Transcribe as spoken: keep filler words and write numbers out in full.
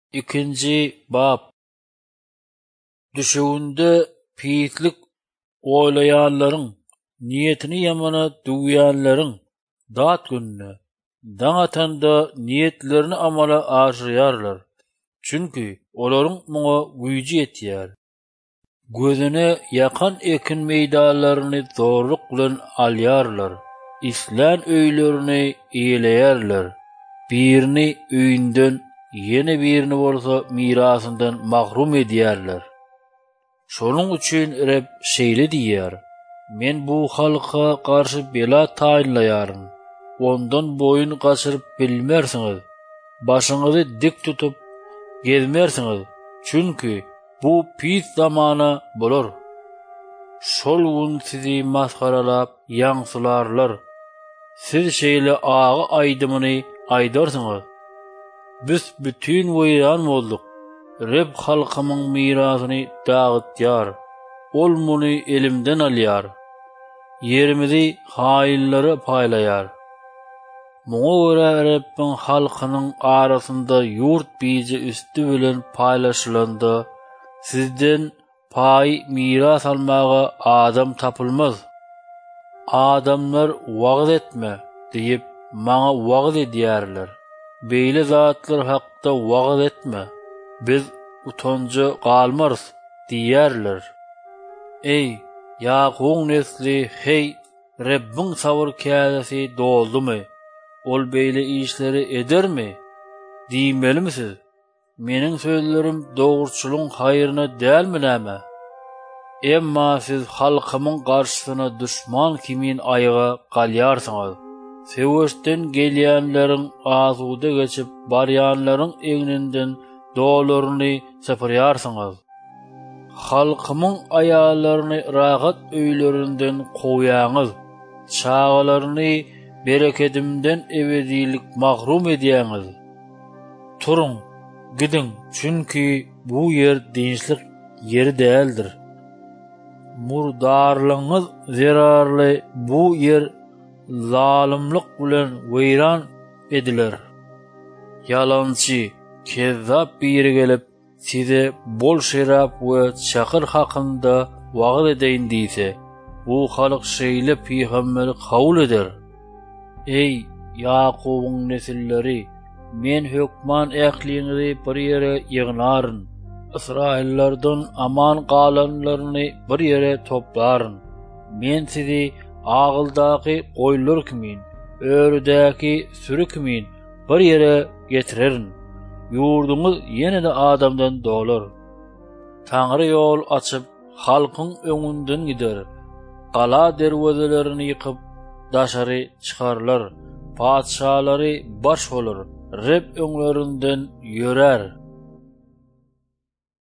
İkinci bab. Düşüğünde pislik oylayanların, niyetini yamana duyanların dat gününe, dağatanda niyetlerini amala aşırıyarlar. Çünkü oların muğa gücü yetiyer. Gözüne yakan ekin meydalarını zorluk bilen alyarlar. İslan öylerini iyileyerler. Birini öýünden yeni birini bolsa mirasından mahrum edýärler. Şonuň üçin Reb şeýle diýär: Men bu halka karşı bela taýynlaýaryn. Ondan boyun gaçyryp bilmersiňiz. Başyňyzy dik tutup gezmersiňiz. Çünkü bu pis zamana bolar. Şol gün sizi maskaralap ýaňsylarlar. Siz şeýle agy aýdymyny aýdarsyňyz. Biz bütün weýran bolduk. Reb halkymyň mirasyny dağıtýar. Ol muny elimden alýar. Yerimizi haýyllara paýlaýar. Muňa görä Rebbiň halkynyň arasynda ýurt bizi üstü bilen paýlaşylanda sizden paý miras almaga adam tapylmaz. Adamlar wagt etme diýip maňa wagt edýärler. Beýle zatlar hakda wagt etme. Biz utanjy galmarys diýärler. Ey Ýakubyň nesli, hey Rebbiň sabır käsesi doldumy? Ol beýle işleri edermi? Diýmelimisiz? Meniň sözlerim dogruçylygyň haýyryna dälmi näme? Emma siz halkymyň garşysyna düşman kimin aýyga galýarsyňyz. Seweşden gelýänleriň azuda geçip barýanlaryň eňinden dolaryny sepirýarsyňyz. Halkymyň aýallaryny rahat öýlerinden goýýaňyz. Çağalaryny bereketimden ebedilik mahrum edýäňiz. Turun, gidin, çünkü bu yer dinçlik yeri däldir. Murdarlygyňyz zerarly bu yer zalimlik bilen weýran ediler. Yalançy, kezzap biri gelip size bol şerap we çakyr hakynda wagt edeýin diýse, bu halyk şeýle peýgamberi kabul eder. Ey Ýakubyň nesilleri, men hökman ähliňizi bir ýere ýygnaryn. Israillardan aman galanlaryny bir ýere toplaryn. Men sizi agyldaky goýlar kimin, ördäki sürü kimin bir ýere getirerin. Ýurduňyz ýene-de adamdan dolar. Taňry ýol açyp halkyň öňünden gider. Gala derwezelerini ýykyp daşary çykarlar. Padşalary baş bolar. Reb öňlerinden ýörer.